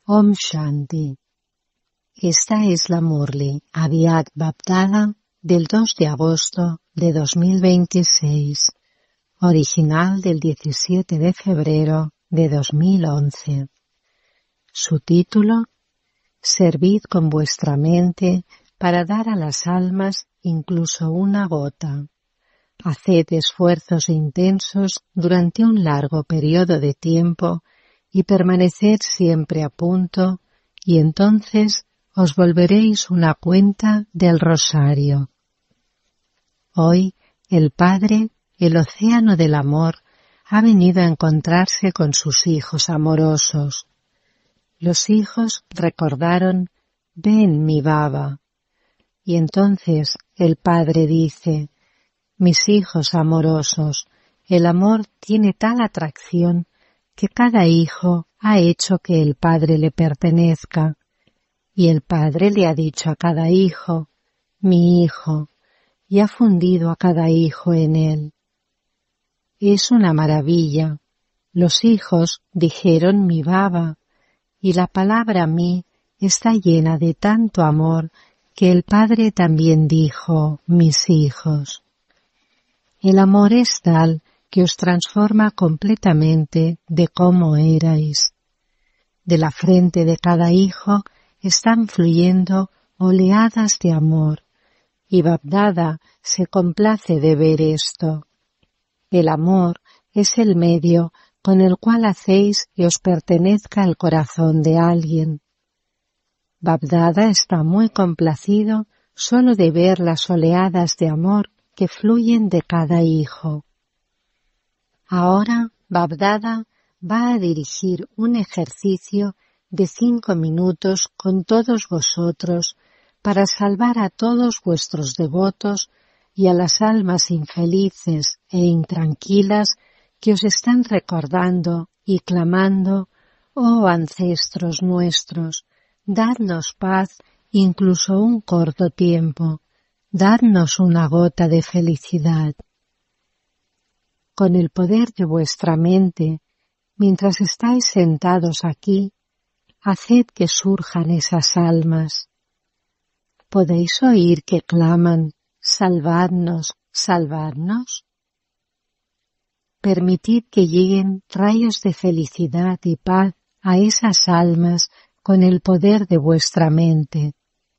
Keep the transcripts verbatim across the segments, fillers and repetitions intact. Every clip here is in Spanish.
Om Shanti. Esta es la Murli Avyakt Bapdada del dos de agosto de dos mil veintiséis, original del diecisiete de febrero de dos mil once. Su título: Servid con vuestra mente para dar a las almas incluso una gota. Haced esfuerzos intensos durante un largo periodo de tiempo y permaneced siempre a punto, y entonces os volveréis una cuenta del rosario. Hoy, el Padre, el océano del amor, ha venido a encontrarse con sus hijos amorosos. Los hijos recordaron: «Ven, mi baba». Y entonces el Padre dice: «Mis hijos amorosos, el amor tiene tal atracción que cada hijo ha hecho que el Padre le pertenezca». Y el Padre le ha dicho a cada hijo: «Mi hijo», y ha fundido a cada hijo en él. Es una maravilla. Los hijos dijeron «mi baba», y la palabra «mi» está llena de tanto amor que el Padre también dijo «mis hijos». El amor es tal que os transforma completamente de cómo erais. De la frente de cada hijo están fluyendo oleadas de amor, y Bapdada se complace de ver esto. El amor es el medio con el cual hacéis que os pertenezca el corazón de alguien. Bapdada está muy complacido solo de ver las oleadas de amor que fluyen de cada hijo. Ahora Bapdada va a dirigir un ejercicio de cinco minutos con todos vosotros para salvar a todos vuestros devotos y a las almas infelices e intranquilas que os están recordando y clamando: «Oh ancestros nuestros, dadnos paz incluso un corto tiempo, dadnos una gota de felicidad». Con el poder de vuestra mente, mientras estáis sentados aquí, haced que surjan esas almas. ¿Podéis oír que claman: «Salvadnos, salvadnos»? Permitid que lleguen rayos de felicidad y paz a esas almas con el poder de vuestra mente.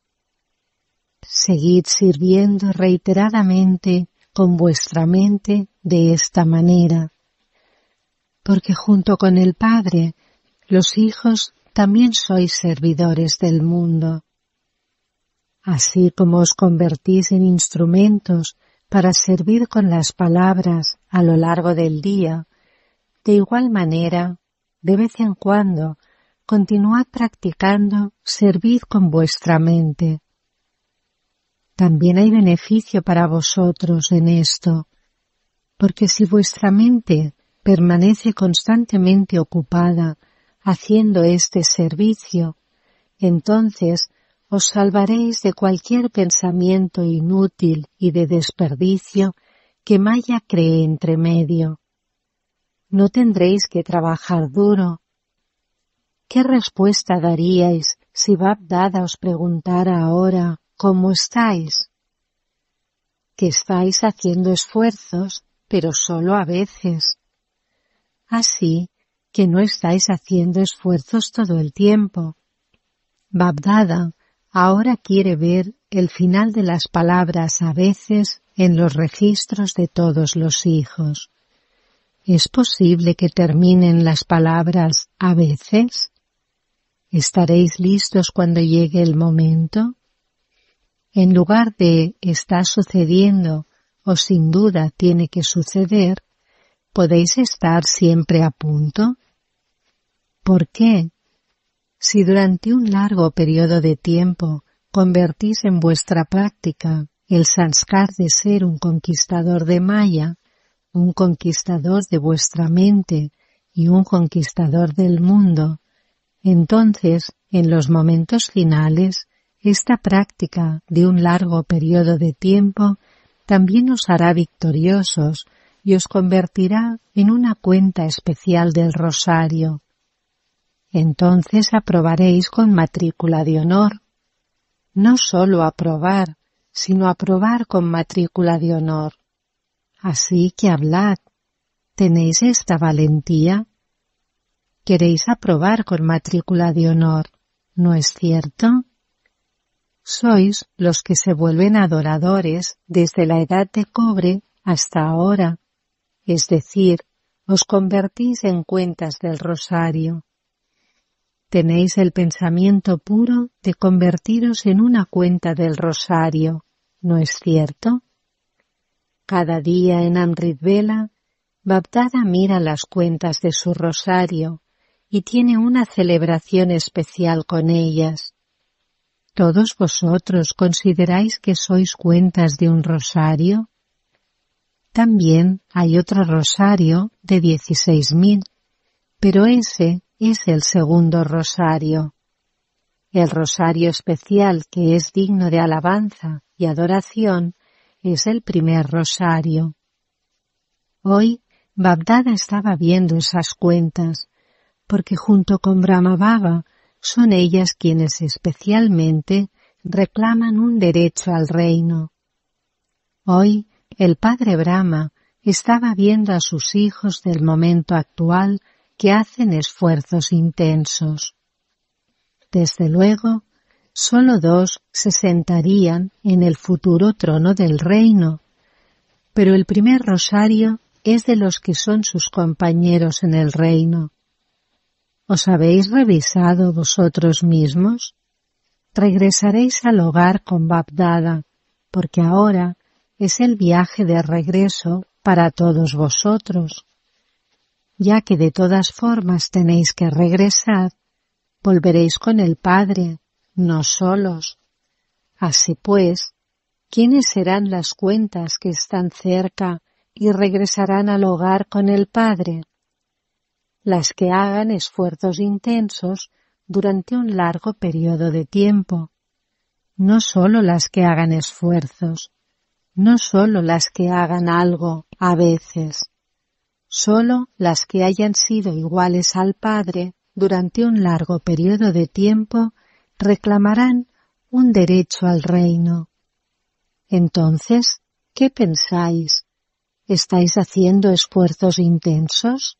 Seguid sirviendo reiteradamente con vuestra mente de esta manera, porque junto con el Padre, los hijos también sois servidores del mundo. Así como os convertís en instrumentos para servir con las palabras a lo largo del día, de igual manera, de vez en cuando, continuad practicando servid con vuestra mente. También hay beneficio para vosotros en esto, porque si vuestra mente permanece constantemente ocupada haciendo este servicio, entonces os salvaréis de cualquier pensamiento inútil y de desperdicio que Maya cree entre medio. No tendréis que trabajar duro. ¿Qué respuesta daríais si Bapdada os preguntara ahora cómo estáis? Que estáis haciendo esfuerzos, pero solo a veces. Así que no estáis haciendo esfuerzos todo el tiempo. Bapdada ahora quiere ver el final de las palabras «a veces» en los registros de todos los hijos. ¿Es posible que terminen las palabras «a veces»? ¿Estaréis listos cuando llegue el momento? En lugar de «está sucediendo» o «sin duda tiene que suceder», ¿podéis estar siempre a punto? ¿Por qué? Si durante un largo periodo de tiempo convertís en vuestra práctica el sanskar de ser un conquistador de Maya, un conquistador de vuestra mente y un conquistador del mundo, entonces, en los momentos finales, esta práctica de un largo periodo de tiempo también os hará victoriosos y os convertirá en una cuenta especial del rosario. entonces aprobaréis con matrícula de honor. No solo aprobar, sino aprobar con matrícula de honor. Así que hablad. ¿Tenéis esta valentía? Queréis aprobar con matrícula de honor, ¿no es cierto? Sois los que se vuelven adoradores desde la edad de cobre hasta ahora, es decir, os convertís en cuentas del rosario. Tenéis el pensamiento puro de convertiros en una cuenta del rosario, ¿no es cierto? Cada día en Amrit Vela, Bapdada mira las cuentas de su rosario y tiene una celebración especial con ellas. ¿Todos vosotros consideráis que sois cuentas de un rosario? También hay otro rosario de dieciséis mil, pero ese es el segundo rosario. El rosario especial que es digno de alabanza y adoración es el primer rosario. Hoy Bapdada estaba viendo esas cuentas, porque junto con Brahmababa son ellas quienes especialmente reclaman un derecho al reino. Hoy el padre Brahma estaba viendo a sus hijos del momento actual que hacen esfuerzos intensos. Desde luego, solo dos se sentarían en el futuro trono del reino, pero el primer rosario es de los que son sus compañeros en el reino. ¿Os habéis revisado vosotros mismos? Regresaréis al hogar con Bapdada, porque ahora es el viaje de regreso para todos vosotros. Ya que de todas formas tenéis que regresar, volveréis con el Padre, no solos. Así pues, ¿quiénes serán las cuentas que están cerca y regresarán al hogar con el Padre? Las que hagan esfuerzos intensos durante un largo periodo de tiempo. No solo las que hagan esfuerzos, no solo las que hagan algo a veces, solo las que hayan sido iguales al Padre durante un largo periodo de tiempo reclamarán un derecho al reino. Entonces, ¿qué pensáis? ¿Estáis haciendo esfuerzos intensos?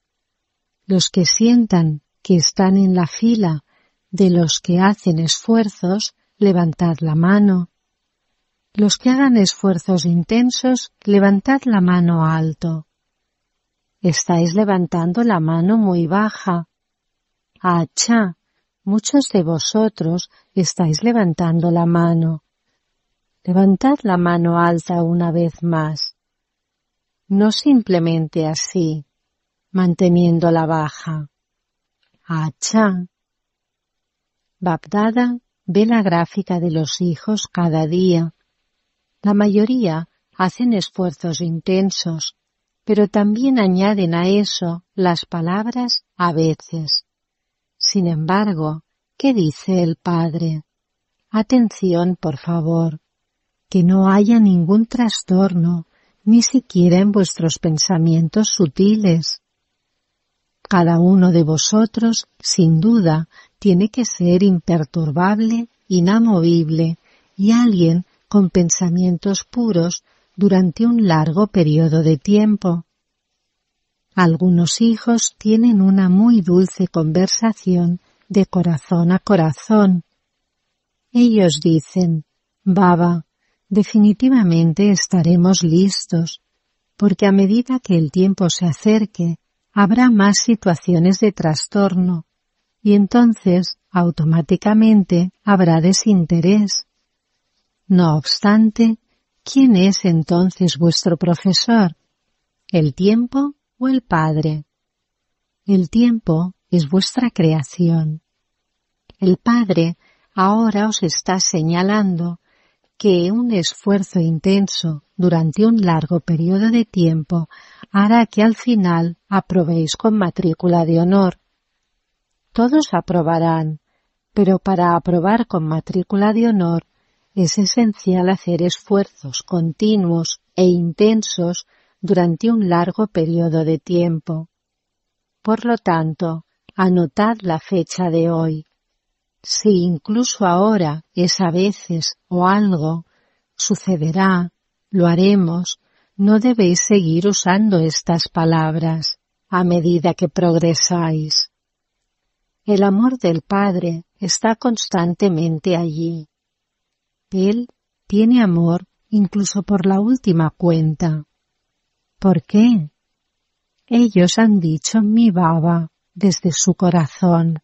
Los que sientan que están en la fila de los que hacen esfuerzos, levantad la mano. Los que hagan esfuerzos intensos, levantad la mano alto. Estáis levantando la mano muy baja. Achá, muchos de vosotros estáis levantando la mano. Levantad la mano alta una vez más. No simplemente así, manteniéndola baja. Achá. Bapdada ve la gráfica de los hijos cada día. La mayoría hacen esfuerzos intensos, pero también añaden a eso las palabras a veces. Sin embargo, ¿qué dice el Padre? Atención, por favor, que no haya ningún trastorno, ni siquiera en vuestros pensamientos sutiles. Cada uno de vosotros, sin duda, tiene que ser imperturbable, inamovible y alguien con pensamientos puros durante un largo periodo de tiempo. Algunos hijos tienen una muy dulce conversación de corazón a corazón. Ellos dicen, Baba, definitivamente estaremos listos, porque a medida que el tiempo se acerque, habrá más situaciones de trastorno, y entonces automáticamente habrá desinterés. No obstante, ¿quién es entonces vuestro profesor? ¿El tiempo o el Padre? El tiempo es vuestra creación. El Padre ahora os está señalando que un esfuerzo intenso durante un largo periodo de tiempo hará que al final aprobéis con matrícula de honor. Todos aprobarán, pero para aprobar con matrícula de honor es esencial hacer esfuerzos continuos e intensos durante un largo periodo de tiempo. Por lo tanto, anotad la fecha de hoy. Si incluso ahora es a veces o algo, sucederá, lo haremos, no debéis seguir usando estas palabras a medida que progresáis. El amor del Padre está constantemente allí. Él tiene amor incluso por la última cuenta. ¿Por qué? Ellos han dicho mi baba desde su corazón.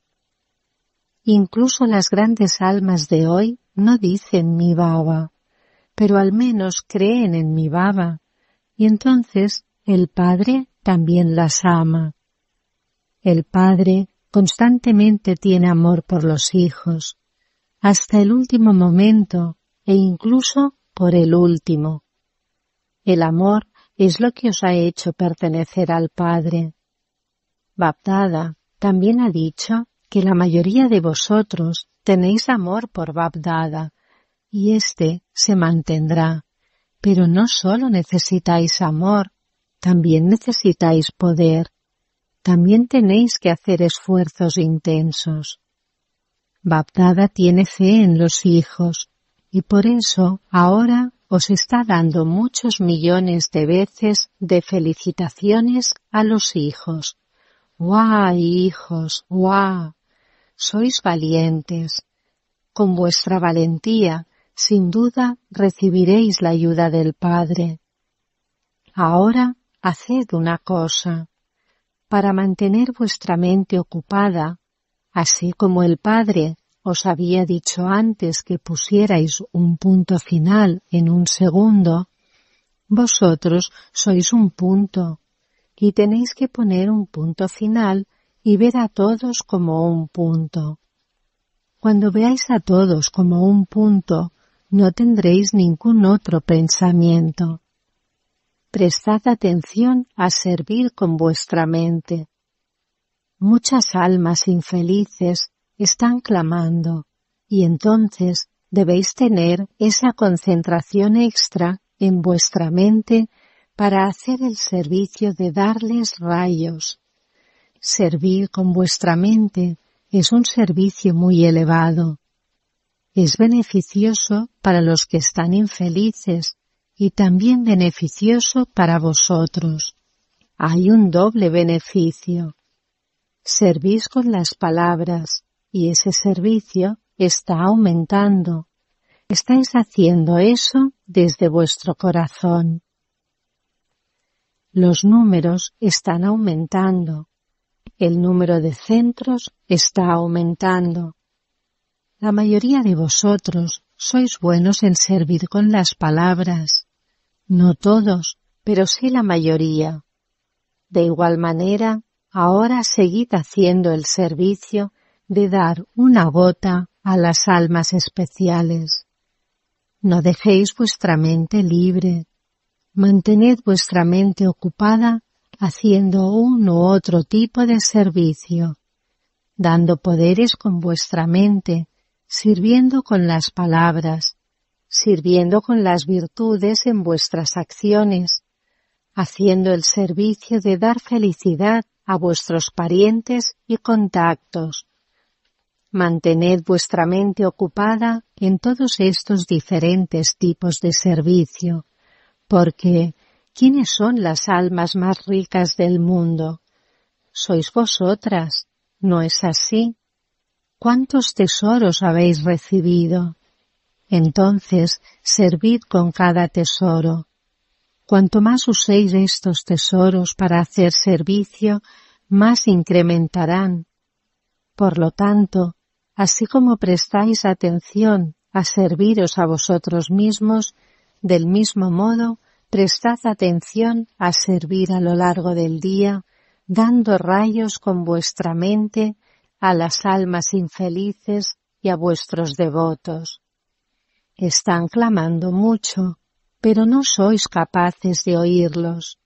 Incluso las grandes almas de hoy no dicen mi baba, pero al menos creen en mi baba, y entonces el Padre también las ama. El Padre constantemente tiene amor por los hijos, hasta el último momento e incluso por el último. El amor es lo que os ha hecho pertenecer al Padre. Bapdada también ha dicho que la mayoría de vosotros tenéis amor por Bapdada, y éste se mantendrá. Pero no solo necesitáis amor, también necesitáis poder. También tenéis que hacer esfuerzos intensos. Bapdada tiene fe en los hijos, y por eso ahora os está dando muchos millones de veces de felicitaciones a los hijos. ¡Guau, hijos! ¡Guau! Sois valientes. Con vuestra valentía, sin duda, recibiréis la ayuda del Padre. Ahora, haced una cosa. Para mantener vuestra mente ocupada, así como el Padre os había dicho antes que pusierais un punto final en un segundo, vosotros sois un punto, y tenéis que poner un punto final y ver a todos como un punto. Cuando veáis a todos como un punto, no tendréis ningún otro pensamiento. Prestad atención a servir con vuestra mente. Muchas almas infelices están clamando, y entonces debéis tener esa concentración extra en vuestra mente para hacer el servicio de darles rayos. Servir con vuestra mente es un servicio muy elevado. Es beneficioso para los que están infelices y también beneficioso para vosotros. Hay un doble beneficio. Servís con las palabras y ese servicio está aumentando. Estáis haciendo eso desde vuestro corazón. Los números están aumentando. El número de centros está aumentando. La mayoría de vosotros sois buenos en servir con las palabras. No todos, pero sí la mayoría. De igual manera, ahora seguid haciendo el servicio de dar una gota a las almas especiales. No dejéis vuestra mente libre. Mantened vuestra mente ocupada haciendo un u otro tipo de servicio, dando poderes con vuestra mente, sirviendo con las palabras, sirviendo con las virtudes en vuestras acciones, haciendo el servicio de dar felicidad a vuestros parientes y contactos. Mantened vuestra mente ocupada en todos estos diferentes tipos de servicio, porque ¿quiénes son las almas más ricas del mundo? Sois vosotras, ¿no es así? ¿Cuántos tesoros habéis recibido? Entonces, servid con cada tesoro. Cuanto más uséis estos tesoros para hacer servicio, más incrementarán. Por lo tanto, así como prestáis atención a serviros a vosotros mismos, del mismo modo, prestad atención a servir a lo largo del día, dando rayos con vuestra mente a las almas infelices y a vuestros devotos. Están clamando mucho, pero no sois capaces de oírlos.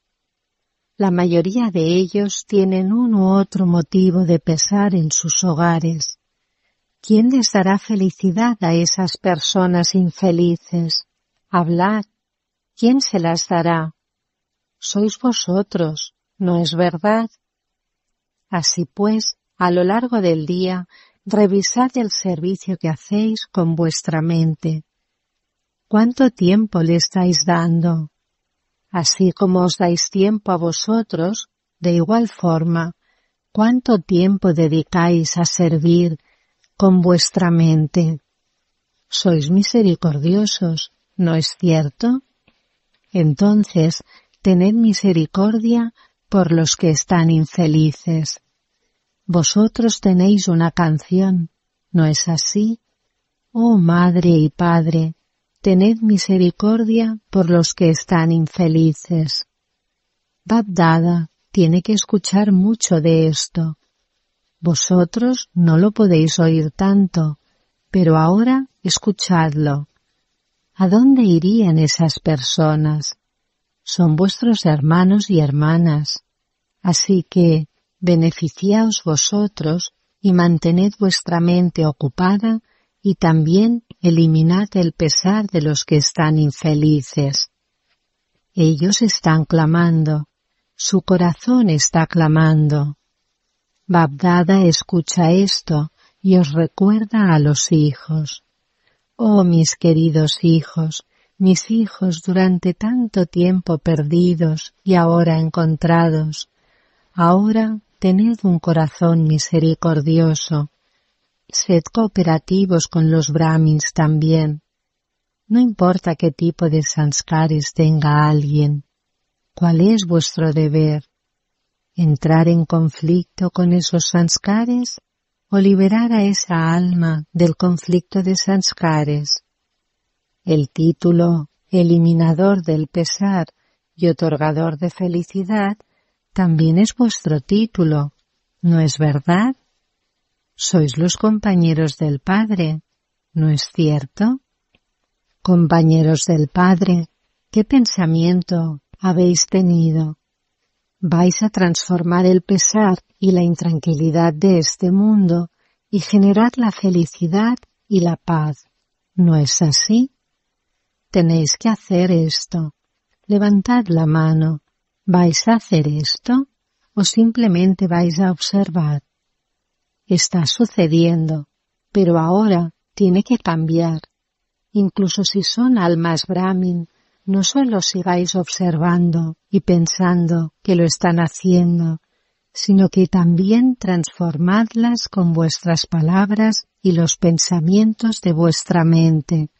La mayoría de ellos tienen un u otro motivo de pesar en sus hogares. ¿Quién les dará felicidad a esas personas infelices? Hablad. ¿Quién se las dará? Sois vosotros, ¿no es verdad? Así pues, A lo largo del día, revisad el servicio que hacéis con vuestra mente. ¿Cuánto tiempo le estáis dando? Así como os dais tiempo a vosotros, de igual forma, ¿cuánto tiempo dedicáis a servir con vuestra mente? Sois misericordiosos, ¿no es cierto? Entonces, tened misericordia por los que están infelices. Vosotros tenéis una canción, ¿no es así? Oh Madre y Padre, tened misericordia por los que están infelices. Bab Dada tiene que escuchar mucho de esto. Vosotros no lo podéis oír tanto, pero ahora escuchadlo. ¿A dónde irían esas personas? Son vuestros hermanos y hermanas. Así que beneficiaos vosotros y mantened vuestra mente ocupada y también eliminad el pesar de los que están infelices. Ellos están clamando, su corazón está clamando. Bab Dada escucha esto y os recuerda a los hijos. Oh mis queridos hijos, mis hijos durante tanto tiempo perdidos y ahora encontrados, ahora tened un corazón misericordioso. Sed cooperativos con los brahmins también. No importa qué tipo de sanskares tenga alguien. ¿Cuál es vuestro deber? ¿Entrar en conflicto con esos sanskares o liberar a esa alma del conflicto de sanskares? El título eliminador del pesar y otorgador de felicidad también es vuestro título, ¿no es verdad? Sois los compañeros del Padre, ¿no es cierto? Compañeros del Padre, ¿qué pensamiento habéis tenido? Vais a transformar el pesar y la intranquilidad de este mundo y generar la felicidad y la paz, ¿no es así? Tenéis que hacer esto. Levantad la mano. ¿Vais a hacer esto o simplemente vais a observar? Está sucediendo, pero ahora tiene que cambiar. Incluso si son almas Brahmin, no solo sigáis observando y pensando que lo están haciendo, sino que también transformadlas con vuestras palabras y los pensamientos de vuestra mente.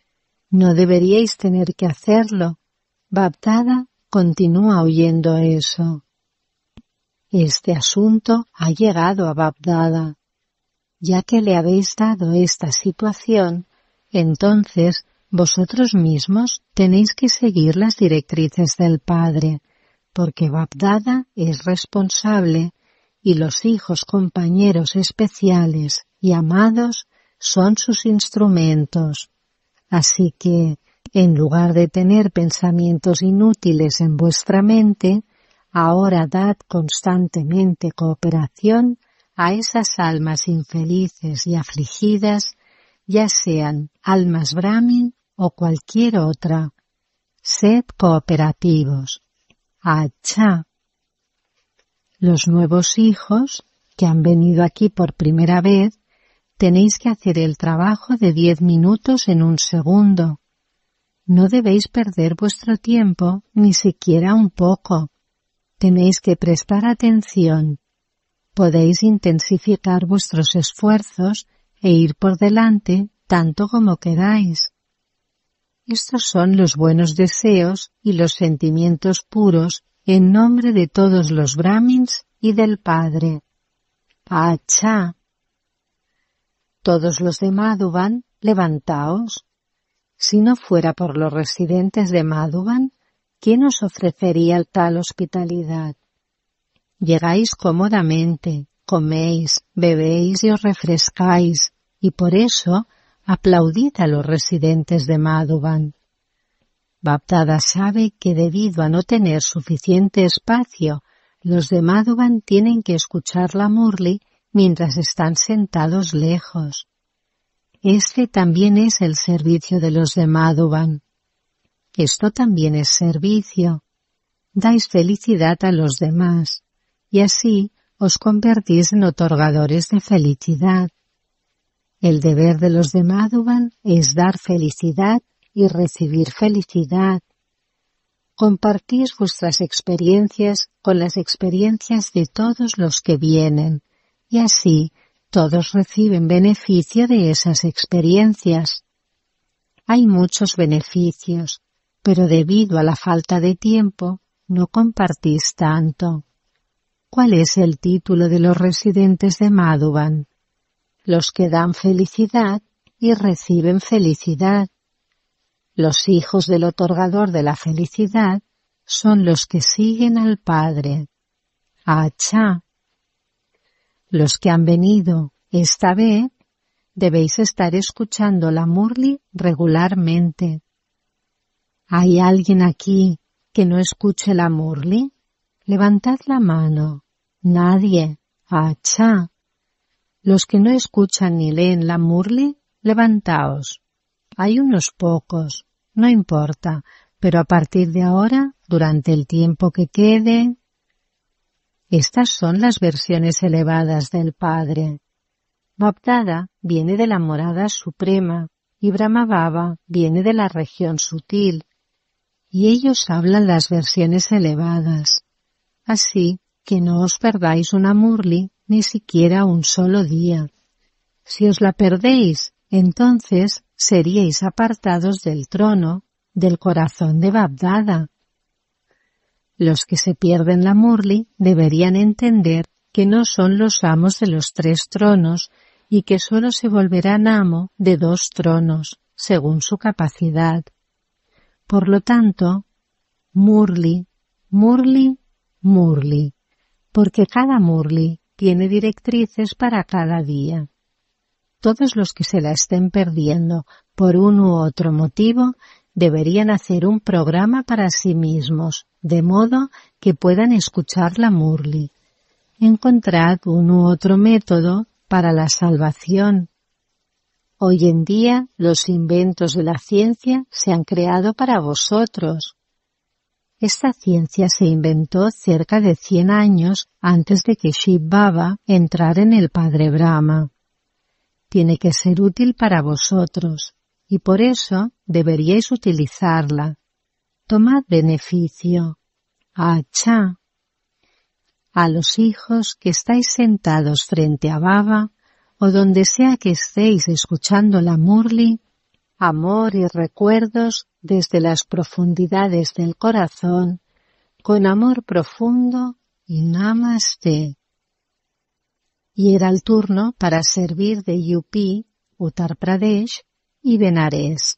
No deberíais tener que hacerlo. Bab Dada continúa oyendo eso. Este asunto ha llegado a Bab Dada. Ya que le habéis dado esta situación, entonces vosotros mismos tenéis que seguir las directrices del Padre, porque Bab Dada es responsable y los hijos compañeros especiales y amados son sus instrumentos. Así que, en lugar de tener pensamientos inútiles en vuestra mente, ahora dad constantemente cooperación a esas almas infelices y afligidas, ya sean almas Brahmin o cualquier otra. Sed cooperativos. Acha. Los nuevos hijos, que han venido aquí por primera vez, tenéis que hacer el trabajo de diez minutos en un segundo. No debéis perder vuestro tiempo, ni siquiera un poco. Tenéis que prestar atención. Podéis intensificar vuestros esfuerzos e ir por delante tanto como queráis. Estos son los buenos deseos y los sentimientos puros en nombre de todos los Brahmins y del Padre. Acha. Todos los de Madhuban, levantaos. Si no fuera por los residentes de Madhuban, ¿quién os ofrecería tal hospitalidad? Llegáis cómodamente, coméis, bebéis y os refrescáis, y por eso aplaudid a los residentes de Madhuban. Bab Dada sabe que debido a no tener suficiente espacio, los de Madhuban tienen que escuchar la Murli mientras están sentados lejos. Este también es el servicio de los de Madhuban. Esto también es servicio. Dais felicidad a los demás, y así os convertís en otorgadores de felicidad. El deber de los de Madhuban es dar felicidad y recibir felicidad. Compartís vuestras experiencias con las experiencias de todos los que vienen, y así todos reciben beneficio de esas experiencias. Hay muchos beneficios, pero debido a la falta de tiempo, no compartís tanto. ¿Cuál es el título de los residentes de Madhuban? Los que dan felicidad y reciben felicidad. Los hijos del otorgador de la felicidad son los que siguen al Padre. Achá. Los que han venido esta vez, debéis estar escuchando la Murli regularmente. ¿Hay alguien aquí que no escuche la Murli? Levantad la mano. Nadie. Achá. Los que no escuchan ni leen la Murli, levantaos. Hay unos pocos, no importa, pero a partir de ahora, durante el tiempo que quede... Estas son las versiones elevadas del Padre. Bapdada viene de la morada suprema y Brahmababa viene de la región sutil, y ellos hablan las versiones elevadas. Así que no os perdáis una Murli ni siquiera un solo día. Si os la perdéis, entonces seríais apartados del trono, del corazón de Bapdada. Los que se pierden la Murli deberían entender que no son los amos de los tres tronos y que solo se volverán amo de dos tronos, según su capacidad. Por lo tanto, Murli, Murli, Murli, porque cada Murli tiene directrices para cada día. Todos los que se la estén perdiendo por un u otro motivo deberían hacer un programa para sí mismos, de modo que puedan escuchar la Murli. Encontrad un u otro método para la salvación. Hoy en día los inventos de la ciencia se han creado para vosotros. Esta ciencia se inventó cerca de cien años antes de que Shiv Baba entrara en el Padre Brahma. Tiene que ser útil para vosotros, y por eso deberíais utilizarla. Tomad beneficio. Achá. A los hijos que estáis sentados frente a Baba, o donde sea que estéis escuchando la Murli, amor y recuerdos desde las profundidades del corazón, con amor profundo y Namaste. Y era el turno para servir de U P, Uttar Pradesh y Benares.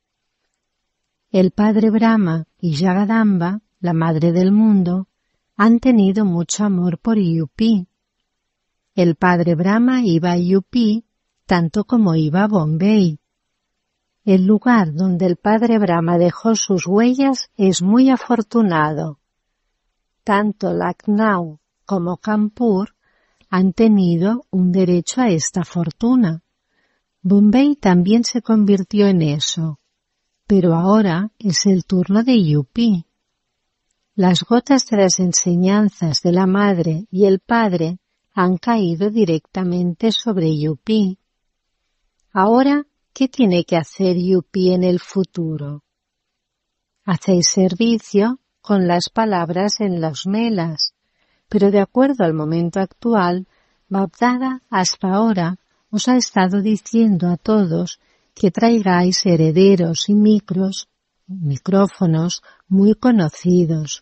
El Padre Brahma y Jagadamba, la Madre del Mundo, han tenido mucho amor por U P. El Padre Brahma iba a U P tanto como iba a Bombay. El lugar donde el Padre Brahma dejó sus huellas es muy afortunado. Tanto Lucknow como Kanpur han tenido un derecho a esta fortuna. Bombay también se convirtió en eso, pero ahora es el turno de U P. Las gotas de las enseñanzas de la Madre y el Padre han caído directamente sobre U P. Ahora, ¿qué tiene que hacer U P en el futuro? Hacéis servicio con las palabras en los melas, pero de acuerdo al momento actual, Bapdada hasta ahora os ha estado diciendo a todos que traigáis herederos y micros, micrófonos muy conocidos.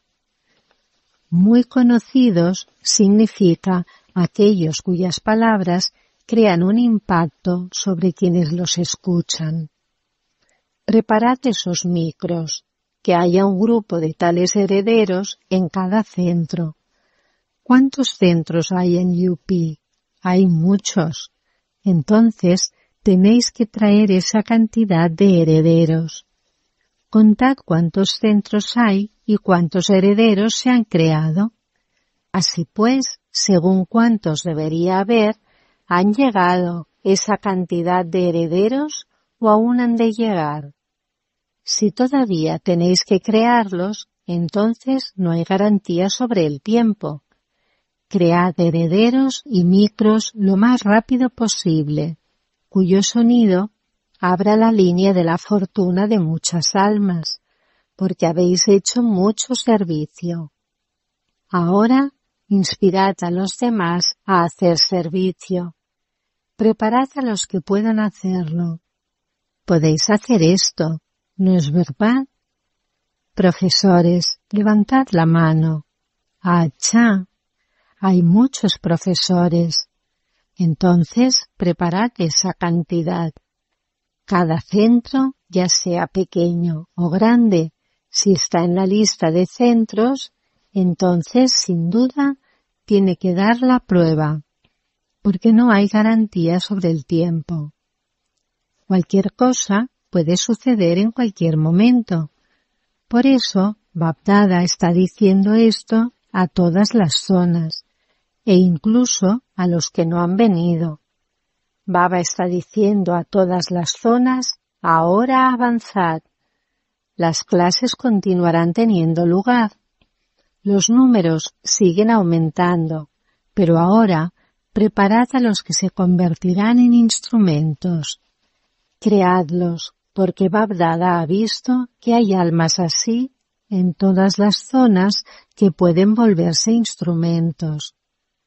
Muy conocidos significa aquellos cuyas palabras crean un impacto sobre quienes los escuchan. Preparad esos micros, que haya un grupo de tales herederos en cada centro. ¿Cuántos centros hay en U P? Hay muchos. Entonces tenéis que traer esa cantidad de herederos. Contad cuántos centros hay y cuántos herederos se han creado. Así pues, según cuántos debería haber, ¿han llegado esa cantidad de herederos o aún han de llegar? Si todavía tenéis que crearlos, entonces no hay garantía sobre el tiempo. Cread herederos y micros lo más rápido posible, cuyo sonido abra la línea de la fortuna de muchas almas, porque habéis hecho mucho servicio. Ahora, inspirad a los demás a hacer servicio. Preparad a los que puedan hacerlo. Podéis hacer esto, ¿no es verdad? Profesores, levantad la mano. ¡Achá! Hay muchos profesores. Entonces, preparad esa cantidad. Cada centro, ya sea pequeño o grande, si está en la lista de centros, entonces, sin duda, tiene que dar la prueba, porque no hay garantía sobre el tiempo. Cualquier cosa puede suceder en cualquier momento. Por eso, Bab-Dada está diciendo esto a todas las zonas, e incluso a los que no han venido. Baba está diciendo a todas las zonas, ahora avanzad. Las clases continuarán teniendo lugar. Los números siguen aumentando, pero ahora preparad a los que se convertirán en instrumentos. Creadlos, porque Bab-Dada ha visto que hay almas así en todas las zonas que pueden volverse instrumentos.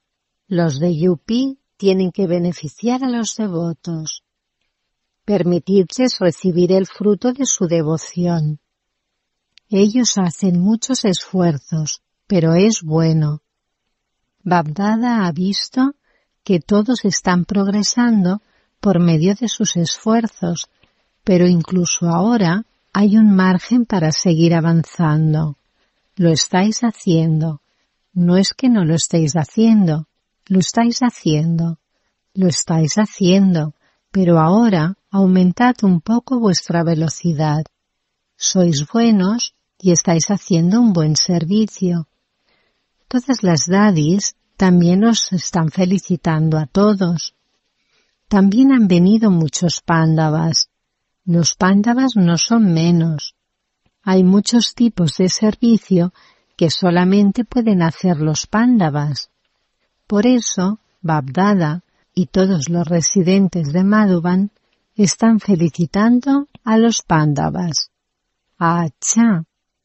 Los de Yupi tienen que beneficiar a los devotos. Permitidles recibir el fruto de su devoción. Ellos hacen muchos esfuerzos, pero es bueno. Bab-Dada ha visto que todos están progresando por medio de sus esfuerzos, pero incluso ahora hay un margen para seguir avanzando. Lo estáis haciendo. No es que no lo estéis haciendo. Lo estáis haciendo, lo estáis haciendo, pero ahora aumentad un poco vuestra velocidad. Sois buenos y estáis haciendo un buen servicio. Todas las dadis también os están felicitando a todos. También han venido muchos pándavas. Los pándavas no son menos. Hay muchos tipos de servicio que solamente pueden hacer los pándavas. Por eso, Bab-Dada y todos los residentes de Madhuban están felicitando a los pándavas. ¡Achá!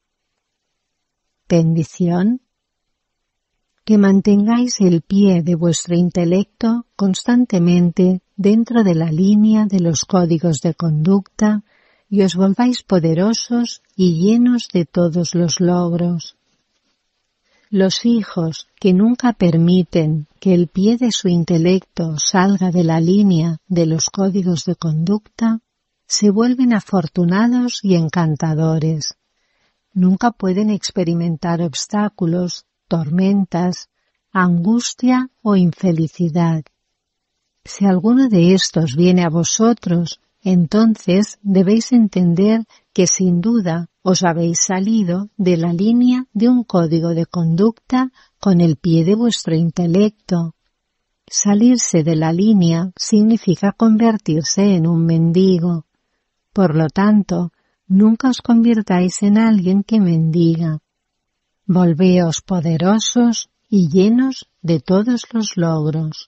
Bendición. Que mantengáis el pie de vuestro intelecto constantemente dentro de la línea de los códigos de conducta y os volváis poderosos y llenos de todos los logros. Los hijos que nunca permiten que el pie de su intelecto salga de la línea de los códigos de conducta se vuelven afortunados y encantadores. Nunca pueden experimentar obstáculos, tormentas, angustia o infelicidad. Si alguno de estos viene a vosotros, entonces debéis entender que sin duda os habéis salido de la línea de un código de conducta con el pie de vuestro intelecto. Salirse de la línea significa convertirse en un mendigo. Por lo tanto, nunca os convirtáis en alguien que mendiga. Volveos poderosos y llenos de todos los logros.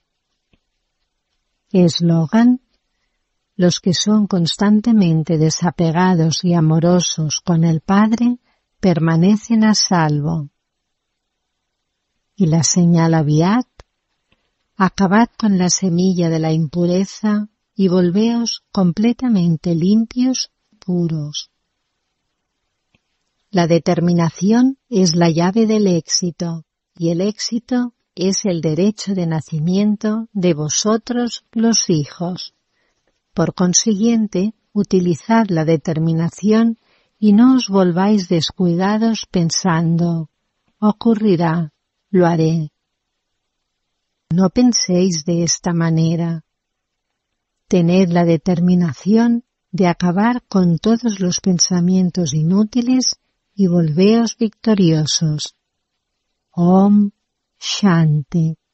Eslogan: los que son constantemente desapegados y amorosos con el Padre permanecen a salvo. Y la señal Aviat: acabad con la semilla de la impureza y volveos completamente limpios, puros. La determinación es la llave del éxito, y el éxito es el derecho de nacimiento de vosotros los hijos. Por consiguiente, utilizad la determinación y no os volváis descuidados pensando, ocurrirá, lo haré. No penséis de esta manera. Tened la determinación de acabar con todos los pensamientos inútiles y volveos victoriosos. Om Shanti.